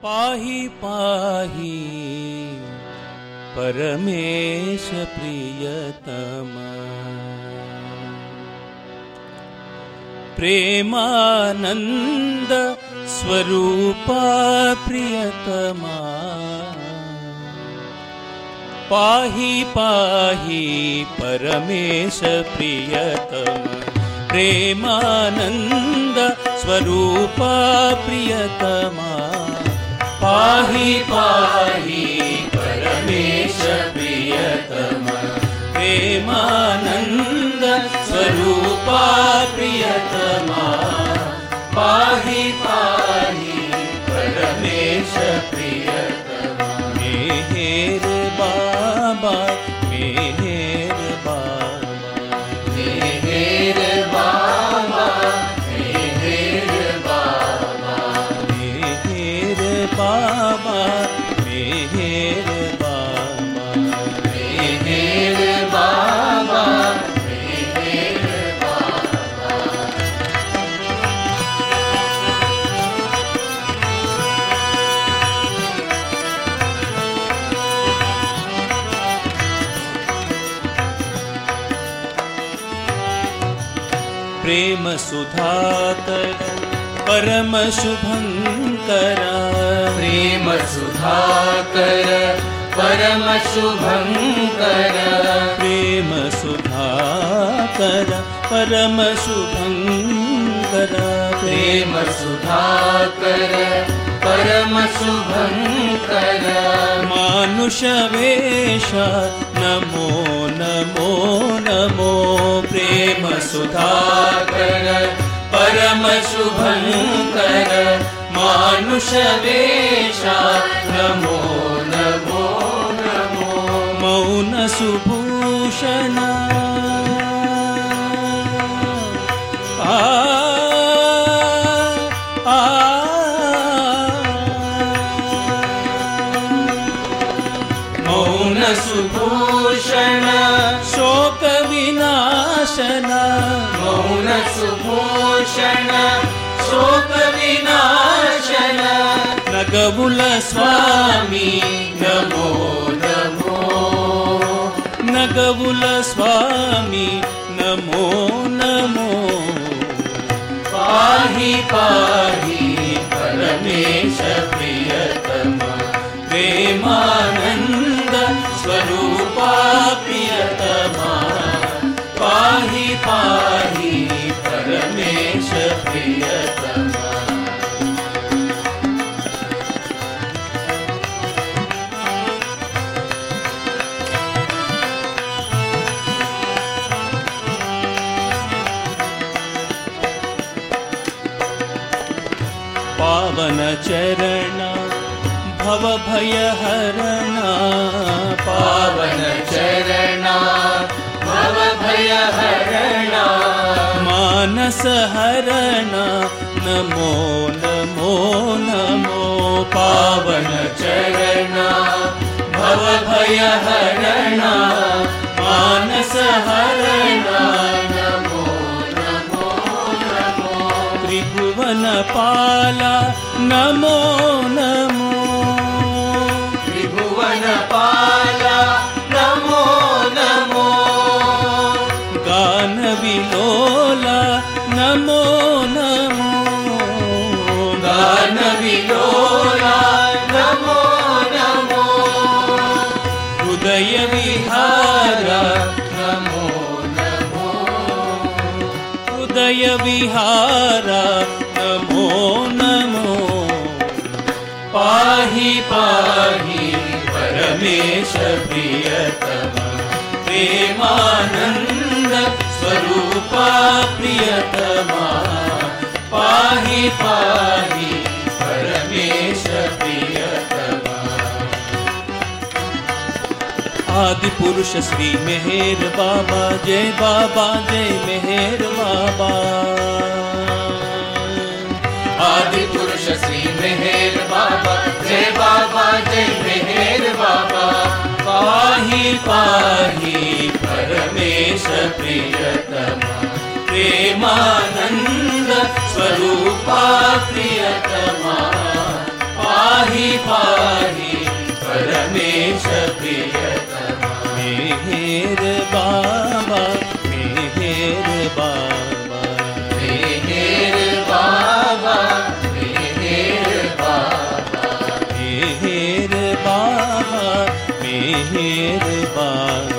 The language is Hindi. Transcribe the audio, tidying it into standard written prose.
पाहि पाहि परमेश प्रियतमा, प्रेमानंद स्वरूपा प्रियतमा, पाहि पाहि परमेश प्रियतमा, प्रेमानंद स्वरूपा प्रियतमा, पाहि पाहि परमेश प्रियतमा, प्रेमानंद स्वरूपा प्रियतमा, पाहि पाहि परमेश प्रियतमा। मेहेर बाबा मेहेर बाबा, मेहेर बाबा मेहेर बाबा, मेहेर बाबा मेहेर बाबा, मेहेर बाबा मेहेर बाबा। प्रेम सुधाकर परम शुभंकर, प्रेम सुधाकर परम शुभंकर, प्रेम सुधाकर परम शुभंकर, प्रेम सुधाकर परम शुभंकर, मानुष वेश नमो नमो नमो, प्रेम सुधाकर परम शुभंकर, मानुष वेशा नमो नमो नमो, मौन सुभूषण मौन सुभूषण, शोक विनाशन, मौन सुभूषण शोक विनाशन, नगबुल स्वामी नमो नमो, नगबुल स्वामी नमो नमो, पाहि पाहि परमेश प्रियतमा, प्रेमानंद स्वरूपा प्रियतमा, पाहि पाहि परमेश प्रियतमा। पावन चरण भव भय हरना, पावन चरणा भव भय हरणा, मानस हरना नमो नमो नमो, पावन चरणा भव भय हरणा, मानस हरणा नमो नमो नमो, त्रिभुवन पाला नमो नमो, त्रिभुवन पाला नमो नमो, गान विलोला नमो नमो, गान विलोला नमो नमो, हृदय विहारा नमो नमो, हृदय विहारा नमो नमो, पाहि पाहि परमेश प्रियतमा, प्रेमानंद स्वरूपा प्रियतमा, पाहि पाहि परमेश प्रियतमा। आदि पुरुष श्री मेहर बाबा, जय बाबा जय मेहर बाबा, आदि पुरुष श्री मेहर बाबा, जय बाबा जय मेहर बाबा, पाहि पाहि परमेश प्रियतमा, प्रेमानंद स्वरूपा प्रियतमा, पाहि बाबा।